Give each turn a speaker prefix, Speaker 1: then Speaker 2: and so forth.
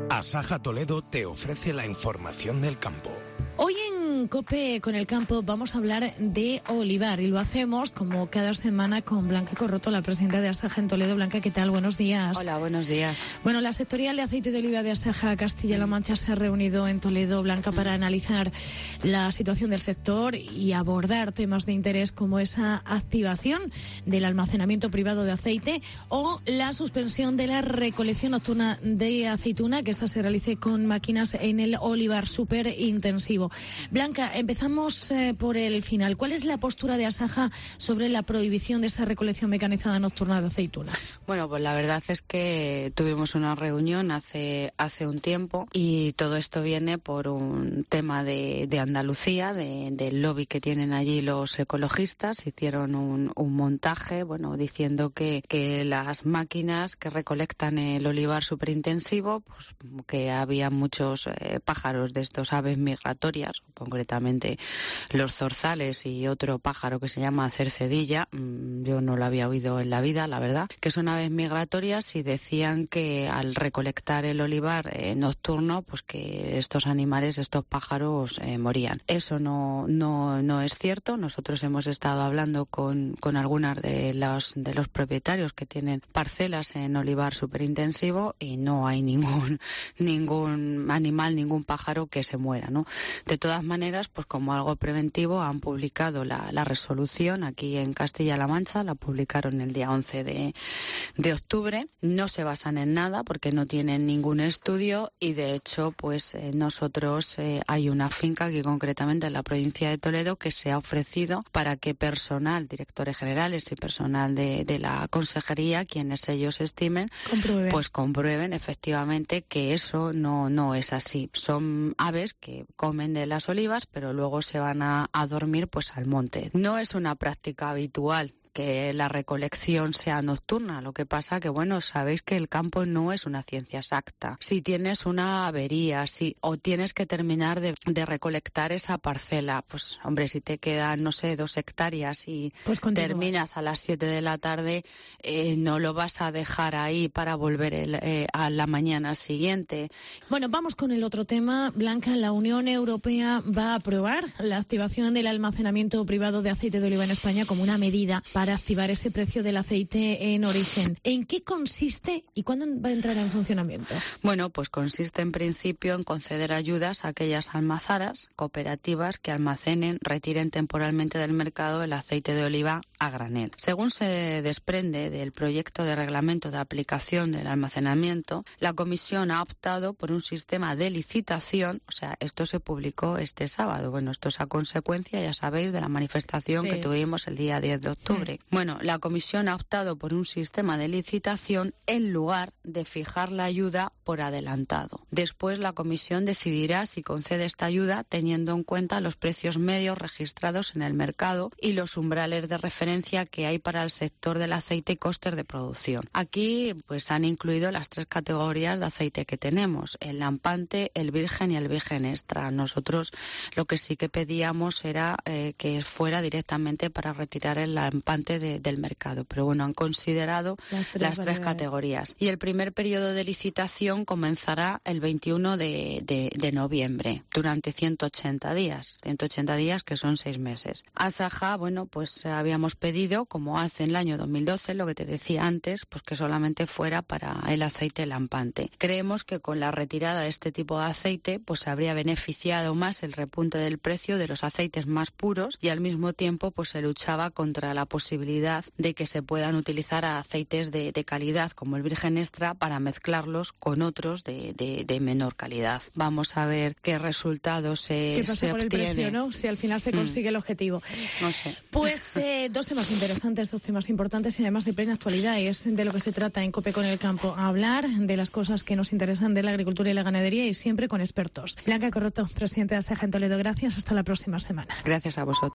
Speaker 1: Asaja Toledo te ofrece la información del campo.
Speaker 2: Hoy en COPE con el campo vamos a hablar de olivar y lo hacemos como cada semana con Blanca Corroto, la presidenta de Asaja en Toledo. Blanca, ¿qué tal? Buenos días.
Speaker 3: Hola, buenos días.
Speaker 2: Bueno, la sectorial de aceite de oliva de Asaja Castilla-La Mancha se ha reunido en Toledo, Blanca, para analizar la situación del sector y abordar temas de interés como esa activación del almacenamiento privado de aceite o la suspensión de la recolección nocturna de aceituna, que esta se realice con máquinas en el olivar súper intensivo. Blanca, empezamos por el final. ¿Cuál es la postura de Asaja sobre la prohibición de esa recolección mecanizada nocturna de aceituna?
Speaker 3: Bueno, pues la verdad es que tuvimos una reunión hace un tiempo y todo esto viene por un tema de Andalucía, del lobby que tienen allí los ecologistas. Hicieron un montaje, bueno, diciendo que las máquinas que recolectan el olivar superintensivo, pues que había muchos pájaros de estos aves migratorias, concretamente los zorzales y otro pájaro que se llama cercedilla, yo no lo había oído en la vida, la verdad, que son aves migratorias y decían que al recolectar el olivar nocturno, pues que estos animales, estos pájaros morían. Eso no es cierto. Nosotros hemos estado hablando con algunas de los propietarios que tienen parcelas en olivar superintensivo y no hay ningún animal, ningún pájaro que se muera, ¿no? De todas maneras, pues como algo preventivo han publicado la resolución aquí en Castilla-La Mancha, la publicaron el día 11 de octubre. No se basan en nada porque no tienen ningún estudio y de hecho, pues nosotros hay una finca aquí concretamente en la provincia de Toledo que se ha ofrecido para que personal, directores generales y personal de la consejería, quienes ellos estimen, pues comprueben efectivamente que eso no es así. Son aves que comen de las olivas, pero luego se van a dormir pues al monte. No es una práctica habitual que la recolección sea nocturna. Lo que pasa que, bueno, sabéis que el campo no es una ciencia exacta. Si tienes una avería, o tienes que terminar de recolectar esa parcela, pues, hombre, si te quedan, no sé, 2 hectáreas y pues terminas a las 7 de la tarde, no lo vas a dejar ahí para volver a la mañana siguiente.
Speaker 2: Bueno, vamos con el otro tema. Blanca, la Unión Europea va a aprobar la activación del almacenamiento privado de aceite de oliva en España como una medida para activar ese precio del aceite en origen. ¿En qué consiste y cuándo va a entrar en funcionamiento?
Speaker 3: Bueno, pues consiste en principio en conceder ayudas a aquellas almazaras cooperativas que almacenen, retiren temporalmente del mercado el aceite de oliva a granel. Según se desprende del proyecto de reglamento de aplicación del almacenamiento, la Comisión ha optado por un sistema de licitación, o sea, esto se publicó este sábado. Bueno, esto es a consecuencia, ya sabéis, de la manifestación que tuvimos el día 10 de octubre. Bueno, la Comisión ha optado por un sistema de licitación en lugar de fijar la ayuda por adelantado. Después la Comisión decidirá si concede esta ayuda teniendo en cuenta los precios medios registrados en el mercado y los umbrales de referencia que hay para el sector del aceite y costes de producción. Aquí pues han incluido las 3 categorías de aceite que tenemos, el lampante, el virgen y el virgen extra. Nosotros lo que sí que pedíamos era que fuera directamente para retirar el lampante del mercado, pero bueno, han considerado las 3 categorías. Y el primer periodo de licitación comenzará el 21 de noviembre, durante 180 días que son 6 meses. Asaja, bueno, pues habíamos pedido, como hace en el año 2012, lo que te decía antes, pues que solamente fuera para el aceite lampante. Creemos que con la retirada de este tipo de aceite, pues se habría beneficiado más el repunte del precio de los aceites más puros y al mismo tiempo pues se luchaba contra la posibilidad de que se puedan utilizar aceites de calidad como el virgen extra para mezclarlos con otros de menor calidad. Vamos a ver qué resultados se
Speaker 2: por
Speaker 3: obtiene.
Speaker 2: El precio, ¿no? Si al final se consigue el objetivo.
Speaker 3: No sé.
Speaker 2: Pues 2 temas interesantes, 2 temas importantes y además de plena actualidad, y es de lo que se trata en COPE con el campo, hablar de las cosas que nos interesan de la agricultura y la ganadería y siempre con expertos. Blanca Corroto, presidenta de Asaja en Toledo, gracias, hasta la próxima semana.
Speaker 3: Gracias a vosotros.